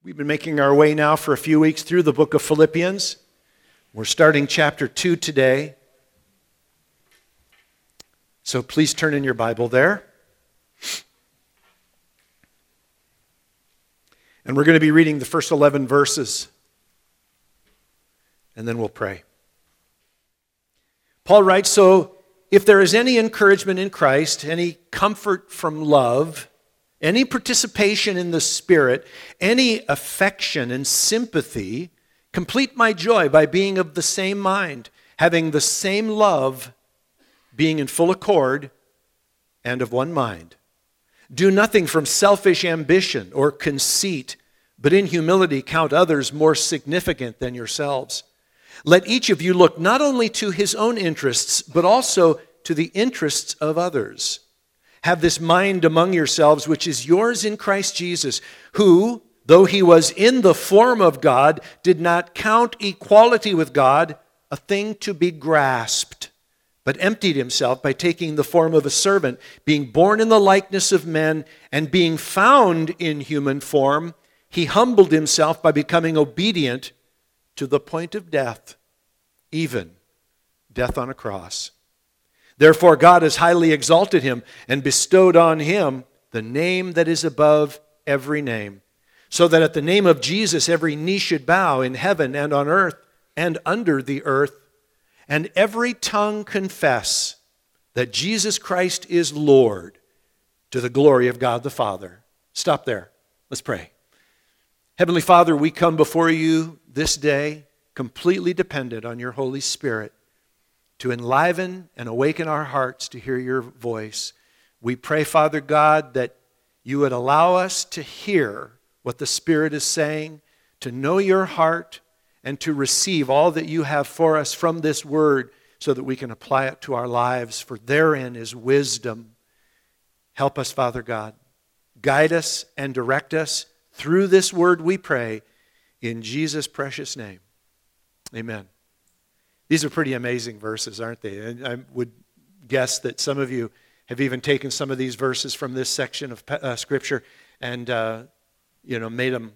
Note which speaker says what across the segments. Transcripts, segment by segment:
Speaker 1: We've been making our way now for a few weeks through the book of Philippians. We're starting chapter 2 today. So please turn in your Bible there. And we're going to be reading the first 11 verses. And then we'll pray. Paul writes, "So if there is any encouragement in Christ, any comfort from love, any participation in the Spirit, any affection and sympathy, complete my joy by being of the same mind, having the same love, being in full accord, and of one mind. Do nothing from selfish ambition or conceit, but in humility count others more significant than yourselves. Let each of you look not only to his own interests, but also to the interests of others. Have this mind among yourselves, which is yours in Christ Jesus, who, though he was in the form of God, did not count equality with God a thing to be grasped, but emptied himself by taking the form of a servant, being born in the likeness of men, and being found in human form, he humbled himself by becoming obedient to the point of death, even death on a cross. Therefore God has highly exalted him and bestowed on him the name that is above every name, so that at the name of Jesus every knee should bow in heaven and on earth and under the earth, and every tongue confess that Jesus Christ is Lord, to the glory of God the Father." Stop there. Let's pray. Heavenly Father, we come before you this day completely dependent on your Holy Spirit to enliven and awaken our hearts to hear your voice. We pray, Father God, that you would allow us to hear what the Spirit is saying, to know your heart, and to receive all that you have for us from this word so that we can apply it to our lives, for therein is wisdom. Help us, Father God. Guide us and direct us through this word, we pray, in Jesus' precious name. Amen. These are pretty amazing verses, aren't they? And I would guess that some of you have even taken some of these verses from this section of Scripture and made them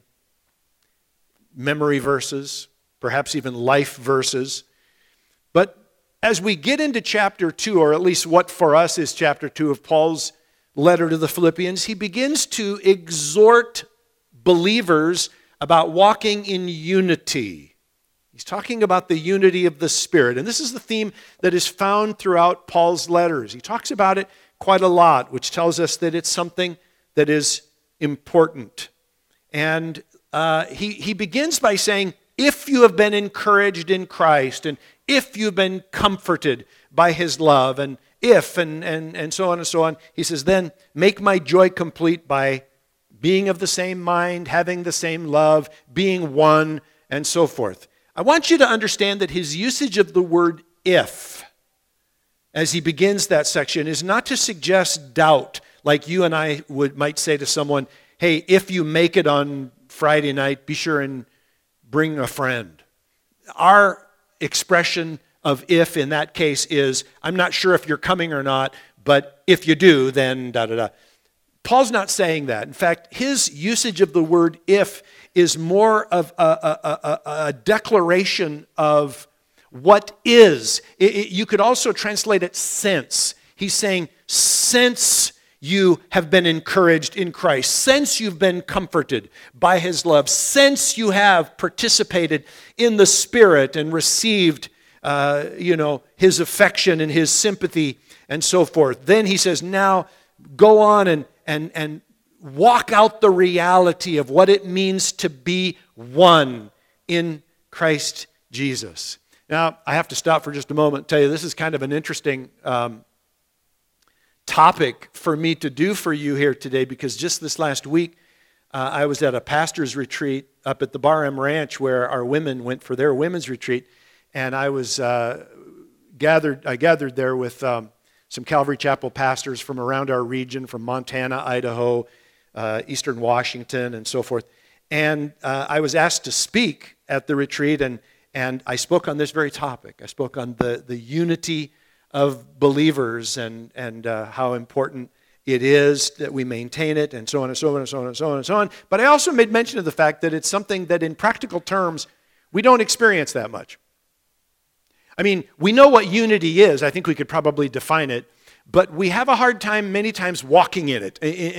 Speaker 1: memory verses, perhaps even life verses. But as we get into chapter 2, or at least what for us is chapter 2 of Paul's letter to the Philippians, he begins to exhort believers about walking in unity. He's talking about the unity of the Spirit. And this is the theme that is found throughout Paul's letters. He talks about it quite a lot, which tells us that it's something that is important. And he begins by saying, if you have been encouraged in Christ, and if you've been comforted by his love, and if, and so on and so on, he says, then make my joy complete by being of the same mind, having the same love, being one, and so forth. I want you to understand that his usage of the word if, as he begins that section, is not to suggest doubt, like you and I might say to someone, hey, if you make it on Friday night, be sure and bring a friend. Our expression of if in that case is, I'm not sure if you're coming or not, but if you do, then da-da-da. Paul's not saying that. In fact, his usage of the word if is more of a declaration of what is. You could also translate it since. He's saying, since you have been encouraged in Christ, since you've been comforted by his love, since you have participated in the Spirit and received his affection and his sympathy and so forth. Then he says, now go on and walk out the reality of what it means to be one in Christ Jesus. Now, I have to stop for just a moment and tell you this is kind of an interesting topic for me to do for you here today, because just this last week I was at a pastor's retreat up at the Barham Ranch where our women went for their women's retreat, and I was gathered there with some Calvary Chapel pastors from around our region, from Montana, Idaho, Eastern Washington, and so forth. And I was asked to speak at the retreat, and I spoke on this very topic. I spoke on the unity of believers and how important it is that we maintain it, and so on and so on and so on and so on and so on. But I also made mention of the fact that it's something that in practical terms, we don't experience that much. I mean, we know what unity is. I think we could probably define it. But we have a hard time many times walking in it.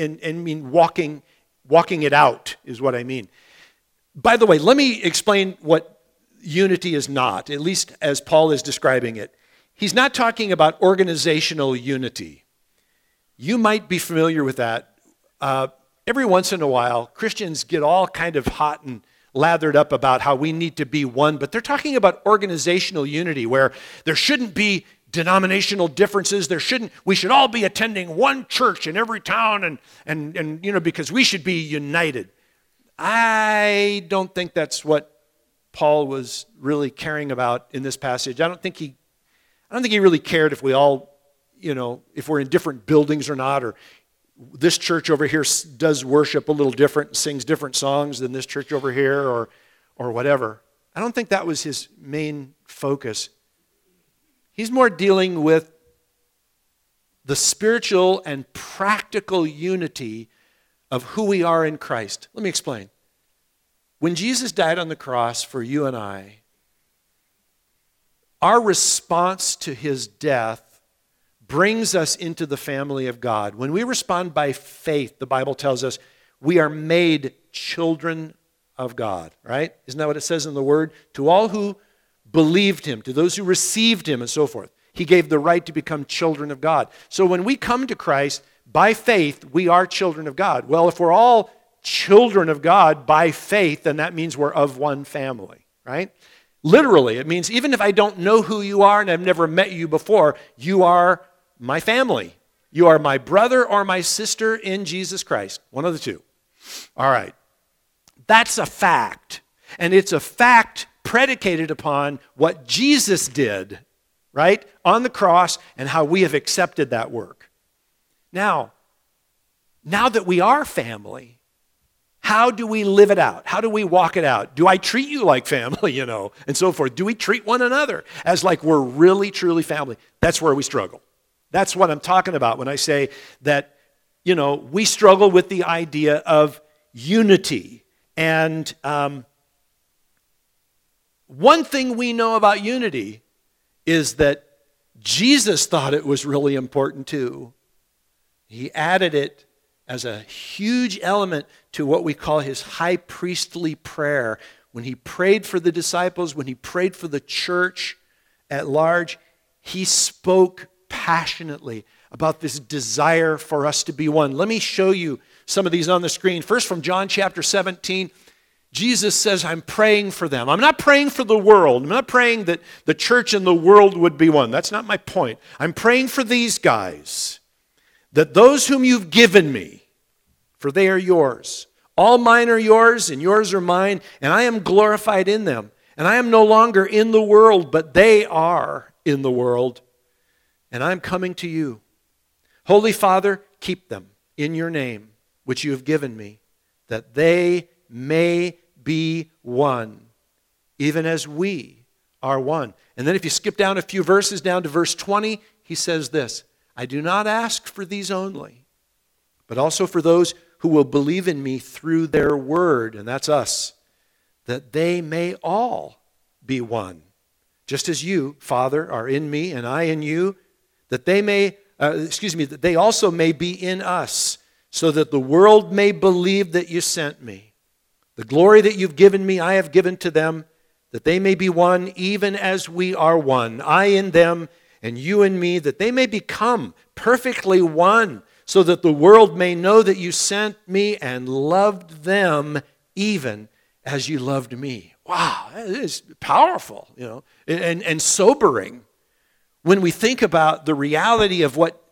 Speaker 1: Walking it out is what I mean. By the way, let me explain what unity is not, at least as Paul is describing it. He's not talking about organizational unity. You might be familiar with that. Every once in a while, Christians get all kind of hot and lathered up about how we need to be one, but they're talking about organizational unity where there shouldn't be denominational differences. We should all be attending one church in every town and because we should be united. I don't think that's what Paul was really caring about in this passage. I don't think he really cared if we all, if we're in different buildings or not, or this church over here does worship a little different, sings different songs than this church over here, or whatever. I don't think that was his main focus. He's more dealing with the spiritual and practical unity of who we are in Christ. Let me explain. When Jesus died on the cross for you and I, our response to his death brings us into the family of God. When we respond by faith, the Bible tells us we are made children of God, right? Isn't that what it says in the Word? To all who believed him, to those who received him, and so forth. He gave the right to become children of God. So when we come to Christ, by faith, we are children of God. Well, if we're all children of God by faith, then that means we're of one family, right? Literally, it means even if I don't know who you are and I've never met you before, you are my family. You are my brother or my sister in Jesus Christ. One of the two. All right. That's a fact. And it's a fact predicated upon what Jesus did, right, on the cross and how we have accepted that work. Now that we are family, how do we live it out? How do we walk it out? Do I treat you like family, and so forth? Do we treat one another as like we're really, truly family? That's where we struggle. That's what I'm talking about when I say that, we struggle with the idea of unity. And one thing we know about unity is that Jesus thought it was really important too. He added it as a huge element to what we call his high priestly prayer. When he prayed for the disciples, when he prayed for the church at large, he spoke passionately about this desire for us to be one. Let me show you some of these on the screen. First, from John chapter 17, Jesus says, I'm praying for them. I'm not praying for the world. I'm not praying that the church and the world would be one. That's not my point. I'm praying for these guys, that those whom you've given me, for they are yours. All mine are yours, and yours are mine, and I am glorified in them. And I am no longer in the world, but they are in the world. And I'm coming to you. Holy Father, keep them in your name, which you have given me, that they may be one, even as we are one. And then if you skip down a few verses, down to verse 20, he says this, I do not ask for these only, but also for those who will believe in me through their word, and that's us, that they may all be one, just as you, Father, are in me and I in you, that that they also may be in us, so that the world may believe that you sent me. The glory that you've given me, I have given to them, that they may be one, even as we are one. I in them, and you in me, that they may become perfectly one, so that the world may know that you sent me and loved them, even as you loved me. Wow, that is powerful, and sobering. When we think about the reality of what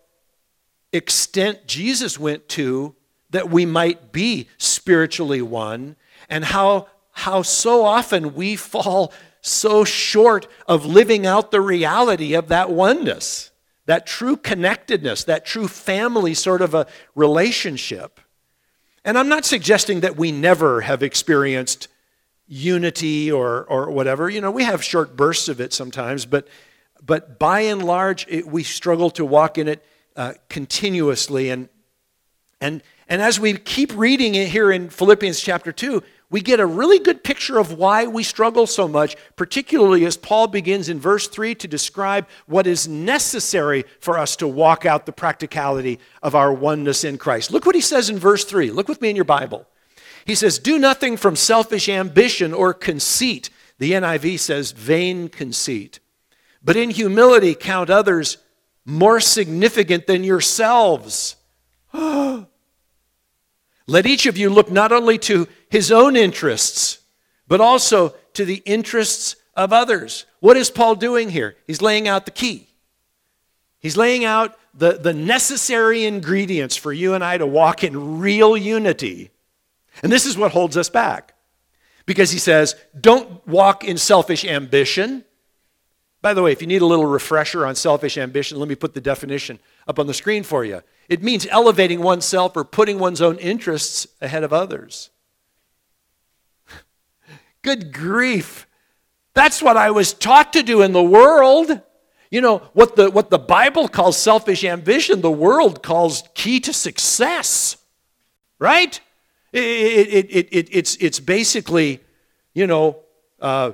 Speaker 1: extent Jesus went to that we might be spiritually one, and how so often we fall so short of living out the reality of that oneness, that true connectedness, that true family sort of a relationship. And I'm not suggesting that we never have experienced unity or whatever. We have short bursts of it sometimes, but by and large, we struggle to walk in it continuously. And And as we keep reading it here in Philippians chapter 2, we get a really good picture of why we struggle so much, particularly as Paul begins in verse 3 to describe what is necessary for us to walk out the practicality of our oneness in Christ. Look what he says in verse 3. Look with me in your Bible. He says, "Do nothing from selfish ambition or conceit." The NIV says vain conceit. "But in humility count others more significant than yourselves." Let each of you look not only to his own interests, but also to the interests of others. What is Paul doing here? He's laying out the key. He's laying out the necessary ingredients for you and I to walk in real unity. And this is what holds us back. Because he says, don't walk in selfish ambition. By the way, if you need a little refresher on selfish ambition, let me put the definition up on the screen for you. It means elevating oneself or putting one's own interests ahead of others. Good grief. That's what I was taught to do in the world. You know, what the Bible calls selfish ambition, the world calls key to success. Right? It's basically, you know, a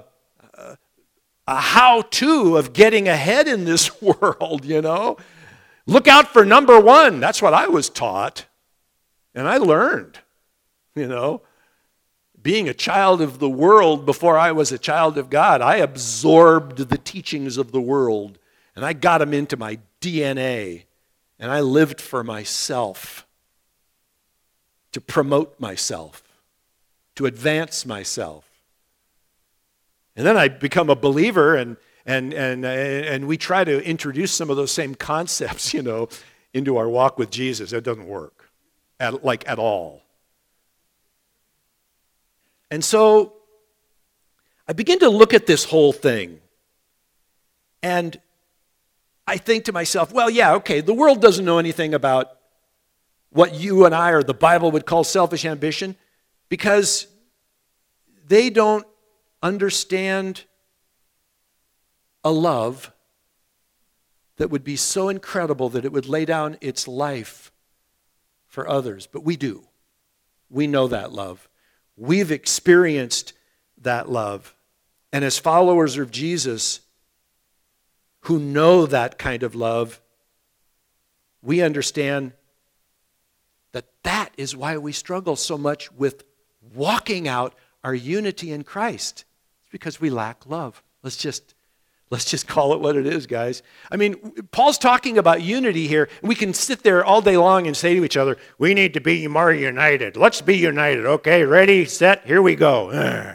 Speaker 1: how-to of getting ahead in this world, you know. Look out for number one. That's what I was taught. And I learned, you know. Being a child of the world before I was a child of God, I absorbed the teachings of the world. And I got them into my DNA. And I lived for myself. To promote myself. To advance myself. And then I become a believer, and we try to introduce some of those same concepts, you know, into our walk with Jesus. It doesn't work, at all. And so I begin to look at this whole thing, and I think to myself, well, yeah, okay, the world doesn't know anything about what you and I or the Bible would call selfish ambition because they don't understand a love that would be so incredible that it would lay down its life for others. But we do. We know that love. We've experienced that love. And as followers of Jesus who know that kind of love, we understand that that is why we struggle so much with walking out our unity in Christ. It's because we lack love. Let's just call it what it is, guys. I mean, Paul's talking about unity here. We can sit there all day long and say to each other, we need to be more united. Let's be united. Okay, ready, set, here we go.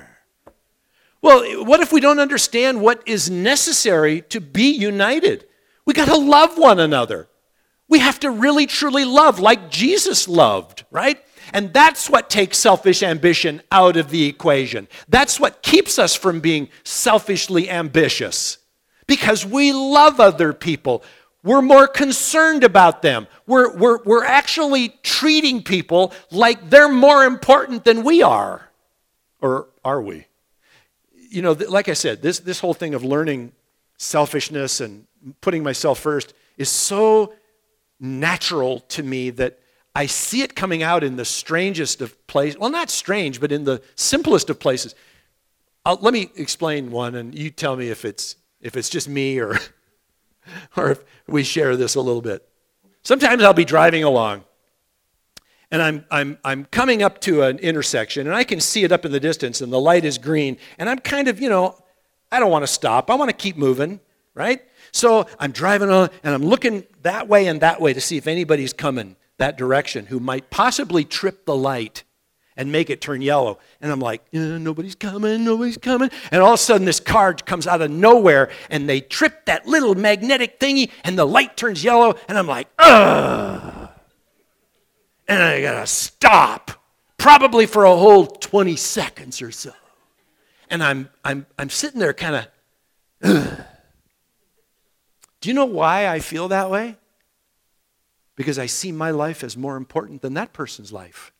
Speaker 1: Well, what if we don't understand what is necessary to be united? We got to love one another. We have to really, truly love like Jesus loved, right? And that's what takes selfish ambition out of the equation. That's what keeps us from being selfishly ambitious. Because we love other people. We're more concerned about them. We're actually treating people like they're more important than we are. Or are we? You know, like I said, this whole thing of learning selfishness and putting myself first is so natural to me that I see it coming out in the strangest of places. Well, not strange, but in the simplest of places. Let me explain one, and you tell me if it's just me or if we share this a little bit. Sometimes I'll be driving along, and I'm coming up to an intersection, and I can see it up in the distance, and the light is green, and I'm kind of, I don't want to stop. I want to keep moving, right? So I'm driving on, and I'm looking that way and that way to see if anybody's coming that direction who might possibly trip the light and make it turn yellow. And I'm like, nobody's coming. And all of a sudden this car comes out of nowhere and they trip that little magnetic thingy and the light turns yellow and I'm like, ugh. And I gotta stop, probably for a whole 20 seconds or so. And I'm sitting there kind of, ugh. Do you know why I feel that way? Because I see my life as more important than that person's life.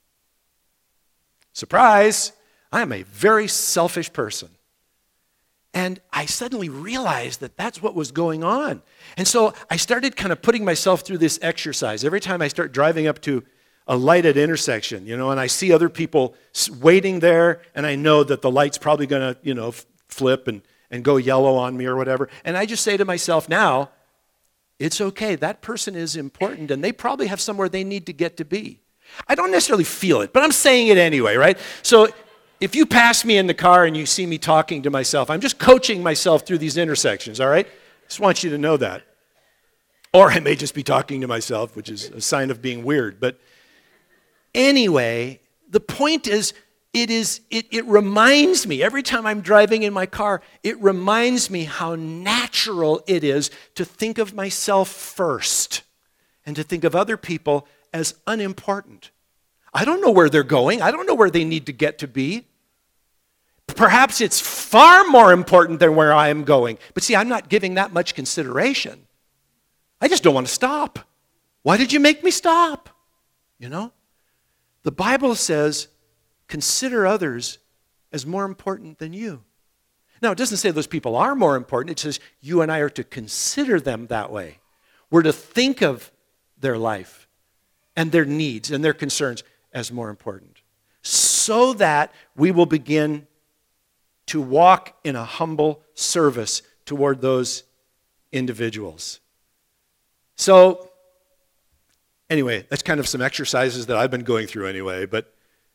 Speaker 1: Surprise! I am a very selfish person. And I suddenly realized that that's what was going on. And so I started kind of putting myself through this exercise. Every time I start driving up to a lighted intersection, and I see other people waiting there, and I know that the light's probably going to, flip and go yellow on me or whatever. And I just say to myself now, it's okay. That person is important, and they probably have somewhere they need to get to be. I don't necessarily feel it, but I'm saying it anyway, right? So if you pass me in the car and you see me talking to myself, I'm just coaching myself through these intersections, all right? Just want you to know that. Or I may just be talking to myself, which is a sign of being weird. But anyway, the point is, it reminds me, every time I'm driving in my car, it reminds me how natural it is to think of myself first and to think of other people as unimportant. I don't know where they're going. I don't know where they need to get to be. Perhaps it's far more important than where I am going. But see, I'm not giving that much consideration. I just don't want to stop. Why did you make me stop? The Bible says, consider others as more important than you. Now, it doesn't say those people are more important. It says you and I are to consider them that way. We're to think of their life and their needs and their concerns as more important, so that we will begin to walk in a humble service toward those individuals. So, anyway, that's kind of some exercises that I've been going through anyway, but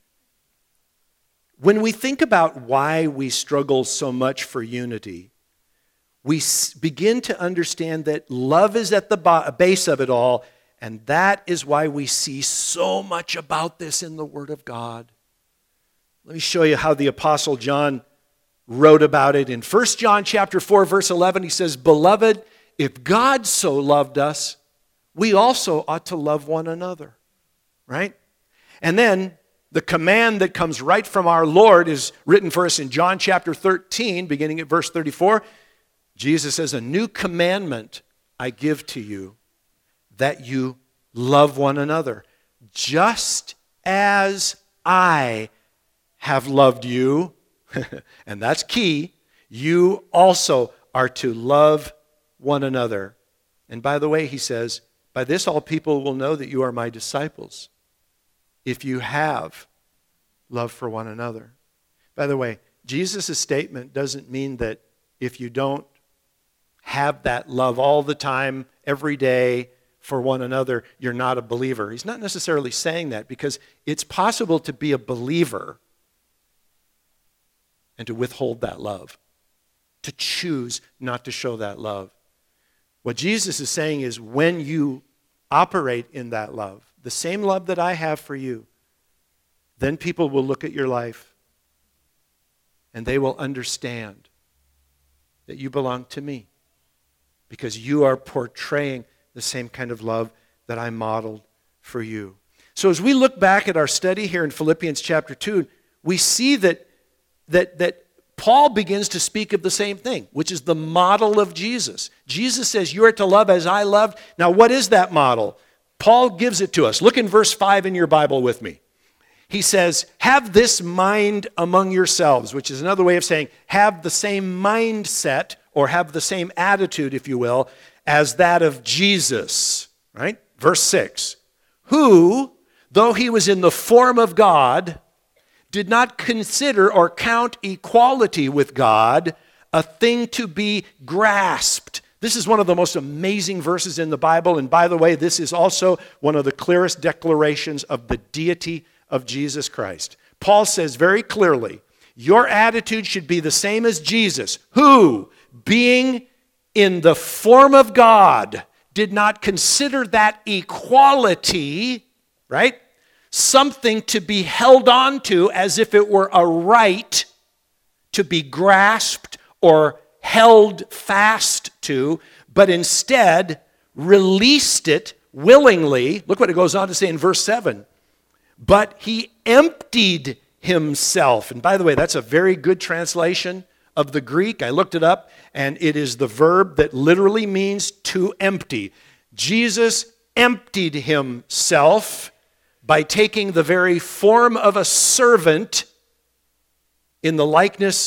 Speaker 1: when we think about why we struggle so much for unity, we begin to understand that love is at the base of it all, and that is why we see so much about this in the Word of God. Let me show you how the Apostle John wrote about it. In 1 John chapter 4, verse 11, he says, "Beloved, if God so loved us, we also ought to love one another." Right? And then the command that comes right from our Lord is written for us in John chapter 13, beginning at verse 34. Jesus says, "A new commandment I give to you, that you love one another, just as I have loved you." And that's key. You also are to love one another. And by the way, he says, "By this all people will know that you are my disciples, if you have love for one another." By the way, Jesus' statement doesn't mean that if you don't have that love all the time, every day for one another, you're not a believer. He's not necessarily saying that, because it's possible to be a believer and to withhold that love, to choose not to show that love. What Jesus is saying is, when you operate in that love, the same love that I have for you, then people will look at your life and they will understand that you belong to me, because you are portraying the same kind of love that I modeled for you. So as we look back at our study here in Philippians chapter 2, we see that Paul begins to speak of the same thing, which is the model of Jesus. Jesus says, "You are to love as I loved." Now, what is that model? Paul gives it to us. Look in verse 5 in your Bible with me. He says, "Have this mind among yourselves," which is another way of saying have the same mindset, or have the same attitude, if you will, as that of Jesus. Right? Verse 6. "Who, though he was in the form of God, did not consider or count equality with God a thing to be grasped." This is one of the most amazing verses in the Bible. And by the way, this is also one of the clearest declarations of the deity of Jesus Christ. Paul says very clearly, your attitude should be the same as Jesus, who, being in the form of God, did not consider that equality, right, something to be held on to as if it were a right to be grasped or held fast to, but instead released it willingly. Look what it goes on to say in verse 7. "But he emptied himself." And by the way, that's a very good translation of the Greek. I looked it up, and it is the verb that literally means to empty. Jesus emptied himself by taking the very form of a servant in the likeness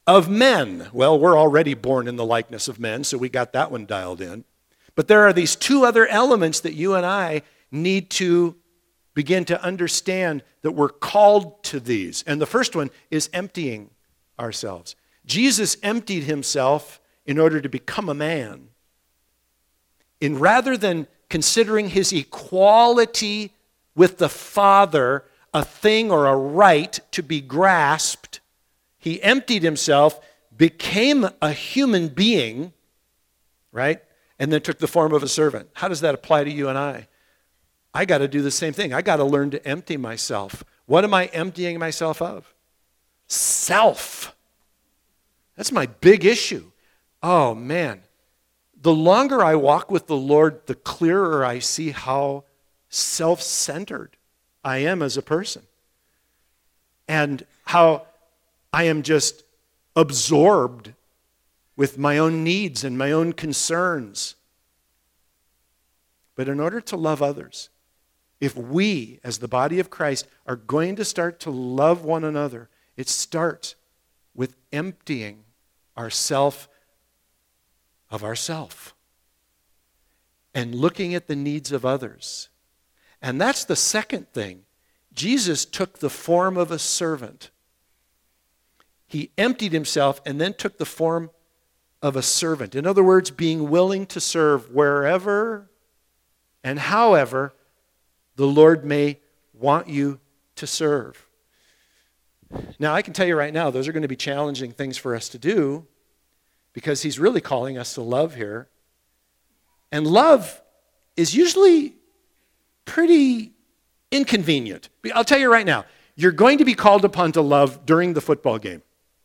Speaker 1: of men. Well, we're already born in the likeness of men, so we got that one dialed in. But there are these two other elements that you and I need to begin to understand that we're called to these. And the first one is emptying ourselves. Jesus emptied himself in order to become a man. And rather than considering his equality with the Father a thing or a right to be grasped, he emptied himself, became a human being, right? And then took the form of a servant. How does that apply to you and I? I got to do the same thing. I got to learn to empty myself. What am I emptying myself of? Self. That's my big issue. Oh, man. The longer I walk with the Lord, the clearer I see how self-centered I am as a person. And how I am just absorbed with my own needs and my own concerns. But in order to love others, if we, as the body of Christ, are going to start to love one another, it starts with emptying ourself of ourself and looking at the needs of others. And that's the second thing. Jesus took the form of a servant. He emptied himself and then took the form of a servant. In other words, being willing to serve wherever and however the Lord may want you to serve. Now, I can tell you right now, those are going to be challenging things for us to do because he's really calling us to love here. And love is usually pretty inconvenient. I'll tell you right now, you're going to be called upon to love during the football game.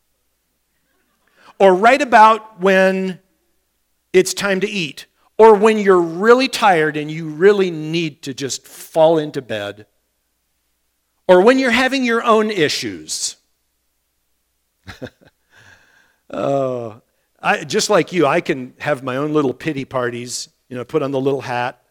Speaker 1: Or right about when it's time to eat. Or when you're really tired and you really need to just fall into bed. Or when you're having your own issues. Just like you, I can have my own little pity parties, put on the little hat.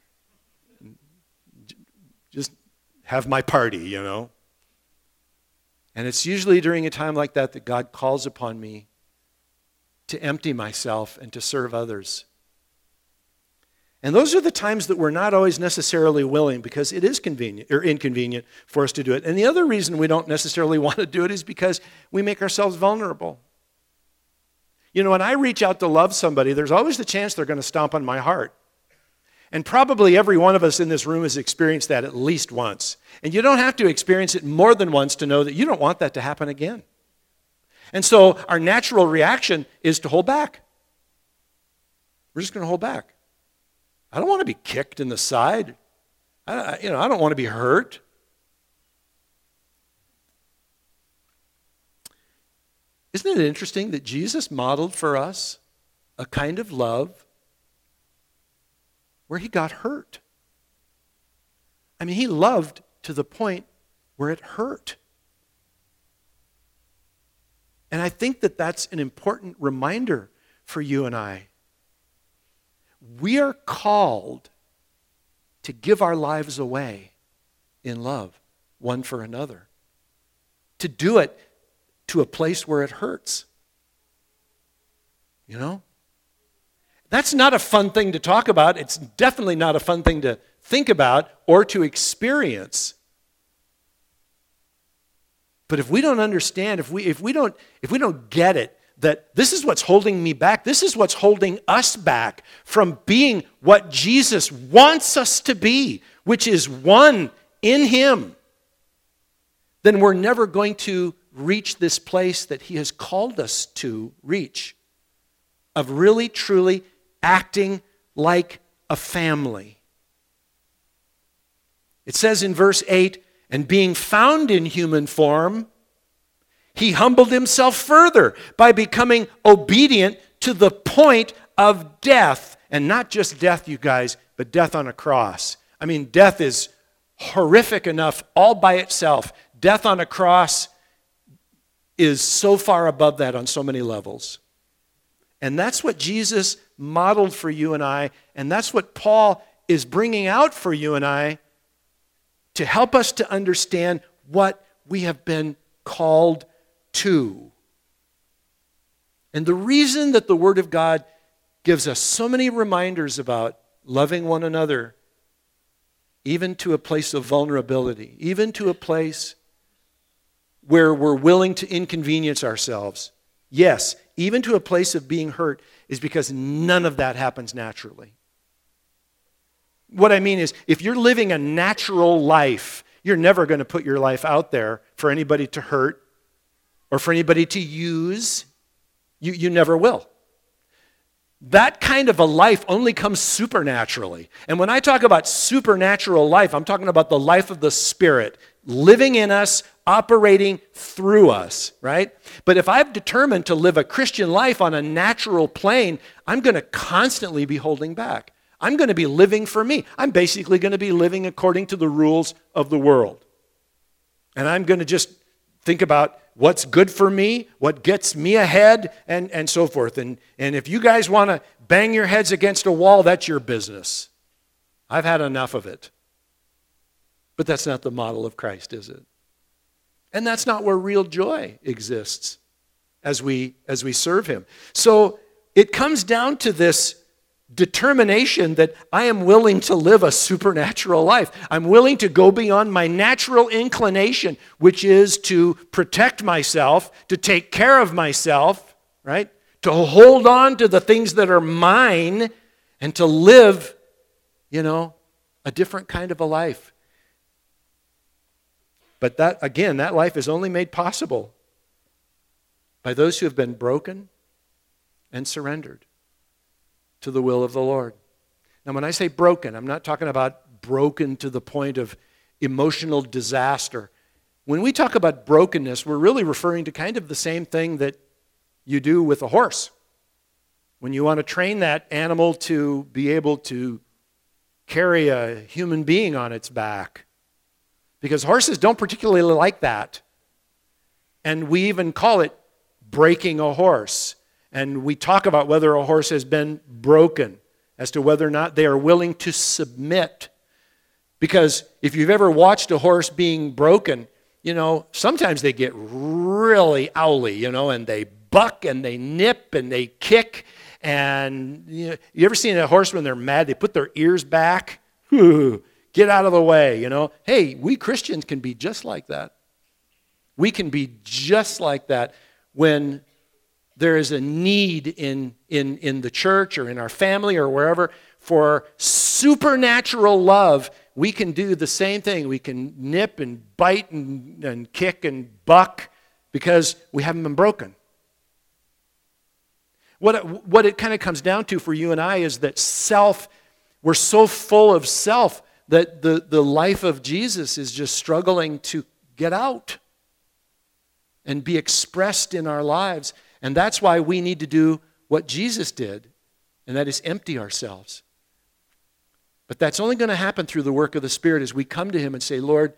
Speaker 1: Just have my party, And it's usually during a time like that that God calls upon me to empty myself and to serve others. And those are the times that we're not always necessarily willing because it is convenient or inconvenient for us to do it. And the other reason we don't necessarily want to do it is because we make ourselves vulnerable. When I reach out to love somebody, there's always the chance they're going to stomp on my heart. And probably every one of us in this room has experienced that at least once. And you don't have to experience it more than once to know that you don't want that to happen again. And so our natural reaction is to hold back. We're just going to hold back. I don't want to be kicked in the side. I don't want to be hurt. Isn't it interesting that Jesus modeled for us a kind of love where he got hurt? I mean, he loved to the point where it hurt. And I think that that's an important reminder for you and I. We are called to give our lives away in love, one for another. To do it to a place where it hurts. That's not a fun thing to talk about. It's definitely not a fun thing to think about or to experience. But if we don't understand, if we don't get it, that this is what's holding me back, this is what's holding us back from being what Jesus wants us to be, which is one in him, then we're never going to reach this place that he has called us to reach, of really, truly acting like a family. It says in verse 8, and being found in human form, he humbled himself further by becoming obedient to the point of death. And not just death, you guys, but death on a cross. I mean, death is horrific enough all by itself. Death on a cross is so far above that on so many levels. And that's what Jesus modeled for you and I, and that's what Paul is bringing out for you and I to help us to understand what we have been called to. And the reason that the Word of God gives us so many reminders about loving one another, even to a place of vulnerability, even to a place where we're willing to inconvenience ourselves, yes, even to a place of being hurt, is because none of that happens naturally. What I mean is, if you're living a natural life, you're never going to put your life out there for anybody to hurt or for anybody to use. You never will. That kind of a life only comes supernaturally. And when I talk about supernatural life, I'm talking about the life of the Spirit living in us, operating through us, right? But if I've determined to live a Christian life on a natural plane, I'm going to constantly be holding back. I'm going to be living for me. I'm basically going to be living according to the rules of the world. And I'm going to just think about what's good for me, what gets me ahead, and so forth. And if you guys want to bang your heads against a wall, that's your business. I've had enough of it. But that's not the model of Christ, is it? And that's not where real joy exists as we serve Him. So it comes down to this determination that I am willing to live a supernatural life. I'm willing to go beyond my natural inclination, which is to protect myself, to take care of myself, right? To hold on to the things that are mine and to live, a different kind of a life. But that life is only made possible by those who have been broken and surrendered to the will of the Lord. Now, when I say broken, I'm not talking about broken to the point of emotional disaster. When we talk about brokenness, we're really referring to kind of the same thing that you do with a horse. When you want to train that animal to be able to carry a human being on its back. Because horses don't particularly like that. And we even call it breaking a horse. And we talk about whether a horse has been broken, as to whether or not they are willing to submit. Because if you've ever watched a horse being broken, sometimes they get really owly, and they buck and they nip and they kick. And you ever seen a horse when they're mad, they put their ears back? Get out of the way, Hey, we Christians can be just like that. We can be just like that when there is a need in the church or in our family or wherever for supernatural love. We can do the same thing. We can nip and bite and kick and buck because we haven't been broken. What it kind of comes down to for you and I is that we're so full of self that the life of Jesus is just struggling to get out and be expressed in our lives. And that's why we need to do what Jesus did, and that is empty ourselves. But that's only going to happen through the work of the Spirit as we come to Him and say, Lord,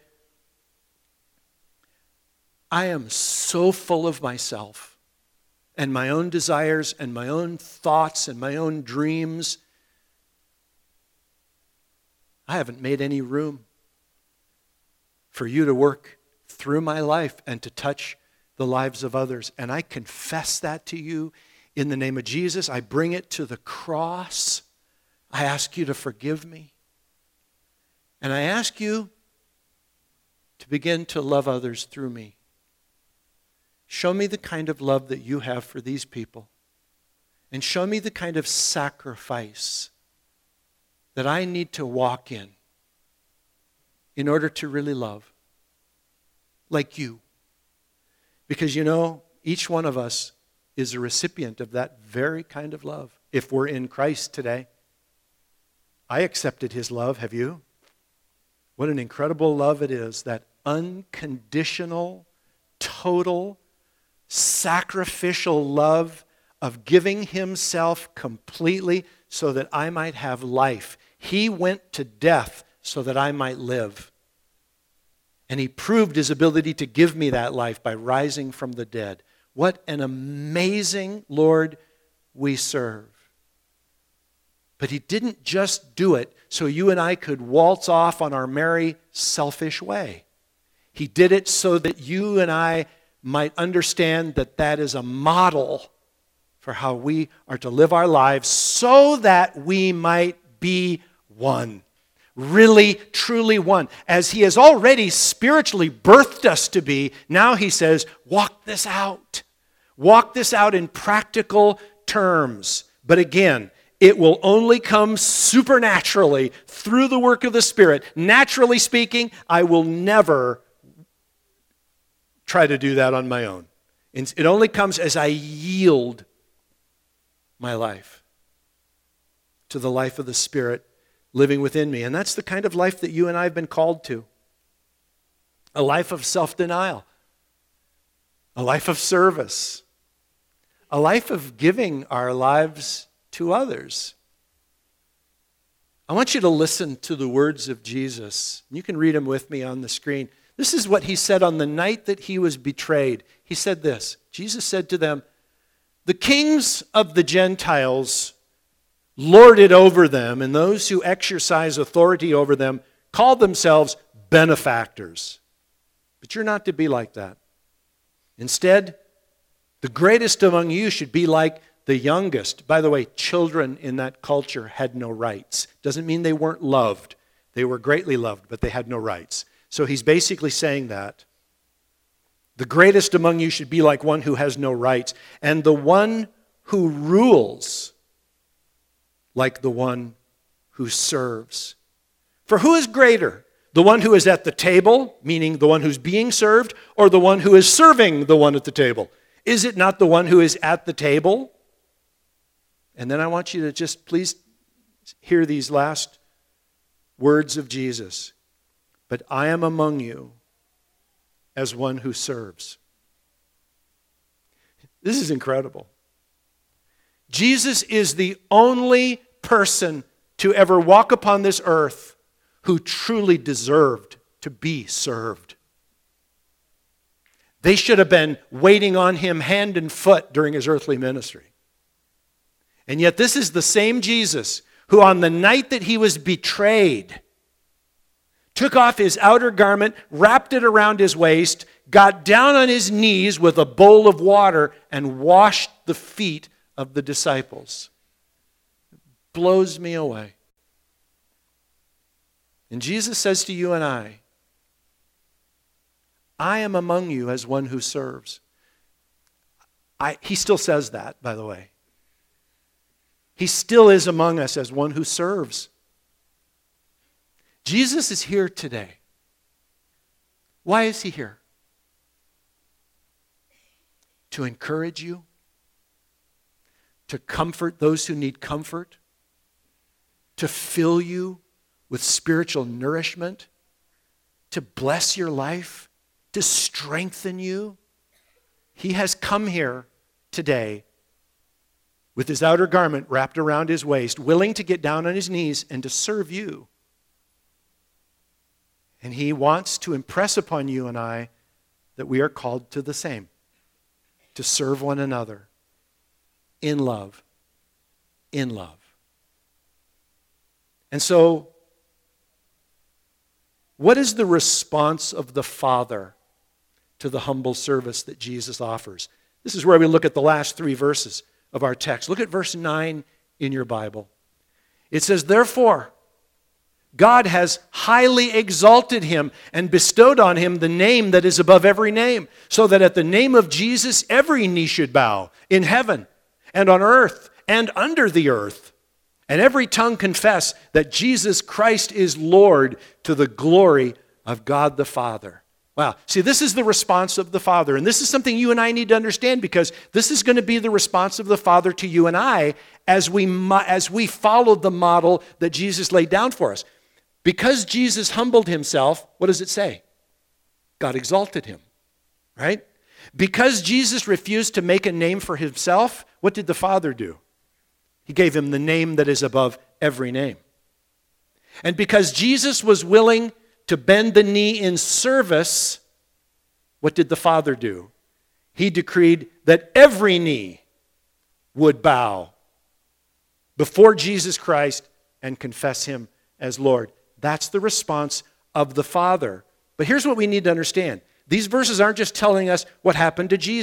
Speaker 1: I am so full of myself and my own desires and my own thoughts and my own dreams. I haven't made any room for you to work through my life and to touch the lives of others. And I confess that to you in the name of Jesus. I bring it to the cross. I ask you to forgive me. And I ask you to begin to love others through me. Show me the kind of love that you have for these people. And show me the kind of sacrifice that I need to walk in order to really love like you. Because each one of us is a recipient of that very kind of love. If we're in Christ today, I accepted His love. Have you? What an incredible love it is, that unconditional, total, sacrificial love of giving Himself completely so that I might have life. He went to death so that I might live. And He proved His ability to give me that life by rising from the dead. What an amazing Lord we serve. But He didn't just do it so you and I could waltz off on our merry, selfish way. He did it so that you and I might understand that that is a model for how we are to live our lives so that we might be one. Really, truly one. As he has already spiritually birthed us to be, now he says, walk this out. Walk this out in practical terms. But again, it will only come supernaturally through the work of the Spirit. Naturally speaking, I will never try to do that on my own. It only comes as I yield my life to the life of the Spirit living within me. And that's the kind of life that you and I have been called to. A life of self-denial. A life of service. A life of giving our lives to others. I want you to listen to the words of Jesus. You can read them with me on the screen. This is what he said on the night that he was betrayed. He said this. Jesus said to them, "The kings of the Gentiles lord it over them, and those who exercise authority over them call themselves benefactors. But you're not to be like that. Instead, the greatest among you should be like the youngest." By the way, children in that culture had no rights. Doesn't mean they weren't loved. They were greatly loved, but they had no rights. So he's basically saying that. The greatest among you should be like one who has no rights, and the one who rules like the one who serves. For who is greater? The one who is at the table, meaning the one who's being served, or the one who is serving the one at the table? Is it not the one who is at the table? And then I want you to just please hear these last words of Jesus. But I am among you as one who serves. This is incredible. Jesus is the only person to ever walk upon this earth who truly deserved to be served. They should have been waiting on him hand and foot during his earthly ministry. And yet this is the same Jesus who on the night that he was betrayed took off his outer garment, wrapped it around his waist, got down on his knees with a bowl of water and washed the feet of the disciples. It blows me away. And Jesus says to you and I am among you as one who serves. He still says that, by the way. He still is among us as one who serves. Jesus is here today. Why is he here? To encourage you, to comfort those who need comfort, to fill you with spiritual nourishment, to bless your life, to strengthen you. He has come here today with his outer garment wrapped around his waist, willing to get down on his knees and to serve you. And he wants to impress upon you and I that we are called to the same, to serve one another in love. In love. And so, what is the response of the Father to the humble service that Jesus offers? This is where we look at the last 3 verses of our text. Look at verse 9 in your Bible. It says, "Therefore, God has highly exalted him and bestowed on him the name that is above every name, so that at the name of Jesus every knee should bow in heaven and on earth and under the earth, and every tongue confess that Jesus Christ is Lord, to the glory of God the Father." Wow. See, this is the response of the Father. And this is something you and I need to understand, because this is going to be the response of the Father to you and I as we follow the model that Jesus laid down for us. Because Jesus humbled himself, what does it say? God exalted him, right? Because Jesus refused to make a name for himself, what did the Father do? He gave him the name that is above every name. And because Jesus was willing to bend the knee in service, what did the Father do? He decreed that every knee would bow before Jesus Christ and confess him as Lord. That's the response of the Father. But here's what we need to understand. These verses aren't just telling us what happened to Jesus.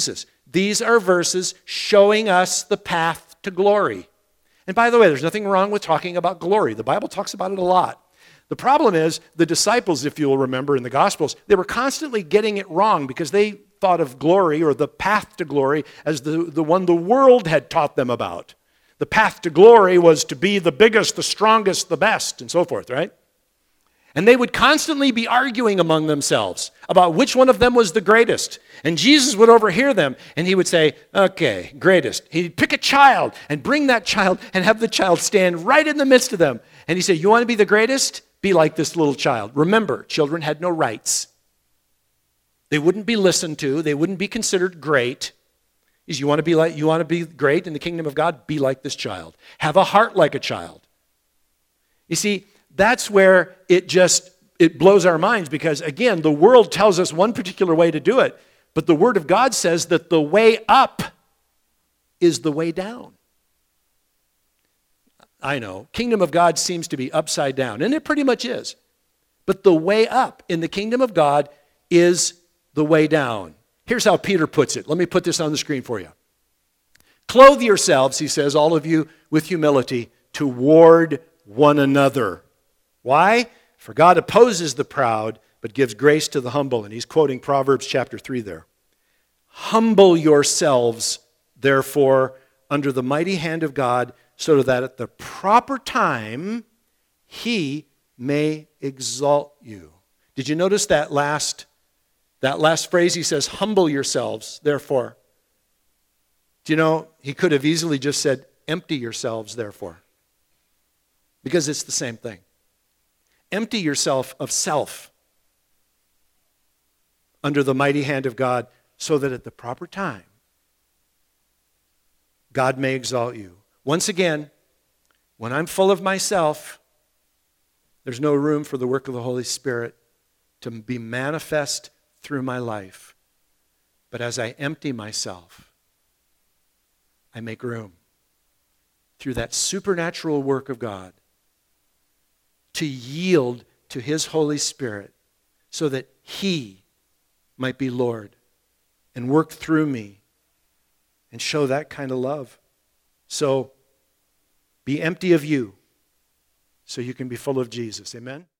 Speaker 1: These are verses showing us the path to glory. And by the way, there's nothing wrong with talking about glory. The Bible talks about it a lot. The problem is the disciples, if you'll remember in the Gospels, they were constantly getting it wrong because they thought of glory or the path to glory as the one the world had taught them about. The path to glory was to be the biggest, the strongest, the best, and so forth, right? And they would constantly be arguing among themselves about which one of them was the greatest. And Jesus would overhear them, and he would say, okay, greatest. He'd pick a child and bring that child and have the child stand right in the midst of them. And he'd say, you want to be the greatest? Be like this little child. Remember, children had no rights. They wouldn't be listened to. They wouldn't be considered great. You want to be great in the kingdom of God? Be like this child. Have a heart like a child. You see, that's where it blows our minds because, again, the world tells us one particular way to do it, but the Word of God says that the way up is the way down. I know, kingdom of God seems to be upside down, and it pretty much is. But the way up in the kingdom of God is the way down. Here's how Peter puts it. Let me put this on the screen for you. Clothe yourselves, he says, all of you, with humility toward one another. Why? For God opposes the proud, but gives grace to the humble. And he's quoting Proverbs chapter 3 there. Humble yourselves, therefore, under the mighty hand of God, so that at the proper time he may exalt you. Did you notice that last phrase? He says, humble yourselves, therefore. Do you know, he could have easily just said, empty yourselves, therefore. Because it's the same thing. Empty yourself of self under the mighty hand of God so that at the proper time, God may exalt you. Once again, when I'm full of myself, there's no room for the work of the Holy Spirit to be manifest through my life. But as I empty myself, I make room through that supernatural work of God to yield to His Holy Spirit so that He might be Lord and work through me and show that kind of love. So be empty of you so you can be full of Jesus. Amen?